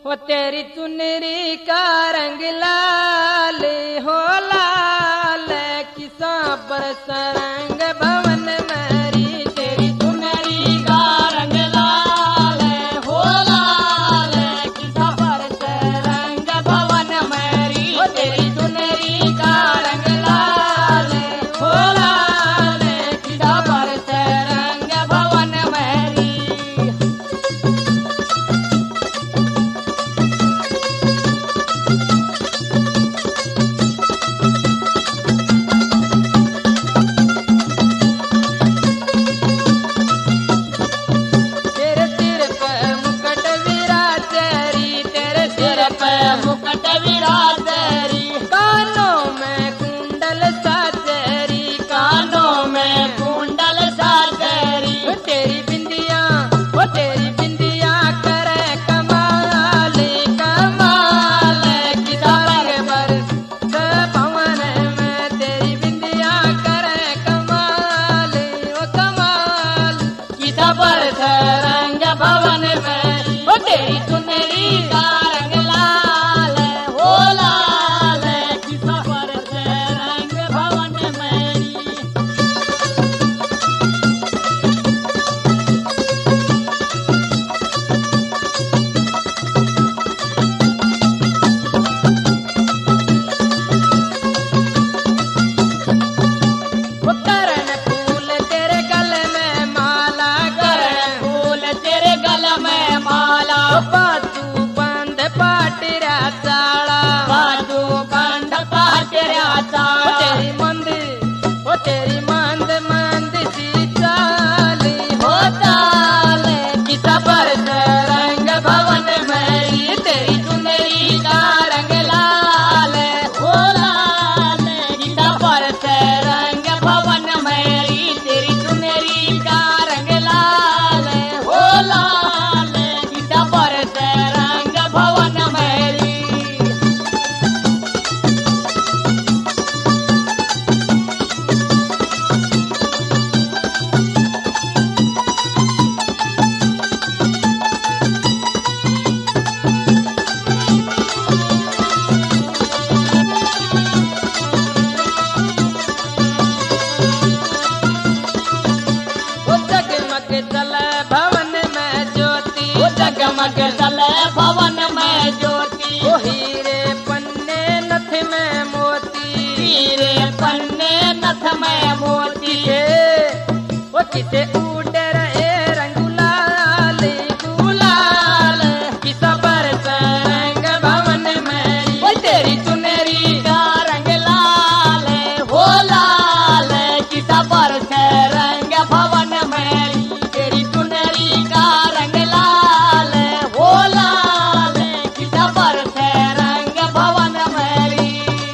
वो तेरी चुनरी का रंग लाल हो लाल किसा पर सरंग भवन मेरी तेरी चुनरी का रंग लाल हो लाल किसा पर सरंग भवन मेरी वो तेरी चुनरी का रंग लाल हो लाल किसा पर सरंग भवन मेरी मुकट विराजरी कानों में कुंडल साजरी कानों में कुंडल साजरी तेरी बिंदिया करे कमाल कमाल किसा रंग बरस भवन में तेरी बिंदिया करे कमाल ओ कमाल किसा बरस रंग भवन में ओ तेरी चुनरी का रंग लाल हो लाल किसा बरस रंग भवन मेरी करण फूल तेरे गले में माला करण फूल तेरे गले में माला बाजू बंद पाटिरा चाड़ा बाजू बंद पाटिरा चाड़ा तेरी मंद मंद सी चाली हो चाल किसा बरस रंग भवन मेरी तेरी चुनरी का रंग लाल हो लाल किसा बरस रंग भवन मेरी तेरी चुनरी का रंग लाल हो लाल किसा बरस रंग भवन मेरी वो जगमग चले भवन में ज्योति वो जगमग चले भवन में ज्योति वो हीरे पन्ने नथ में मोती हीरे पन्ने नथ में मोती वो किसे उड़े रहे रंग गुलाल गुलाल किसा बरस रंग भवन मेरी वो तेरी चुनरी का रंग लाल हो लाल किसा बरस रंग भवन मेरी तेरी चुनरी का रंग लाल हो लाल किसा बरस रंग भवन मेरी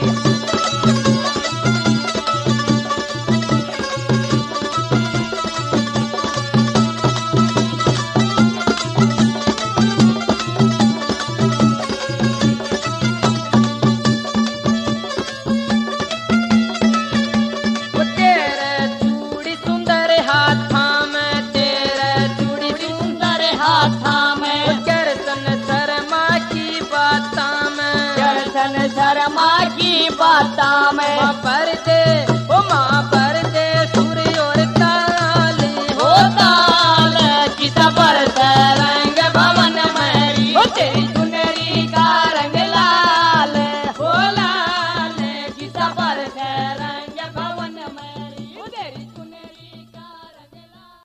वो तेरे चूड़ी सुंदर हाथा में तेरे चूड़ी सुंदर हाथा में करसन शर्मा की बाता में करसन शर्मा की बाता में पर्दे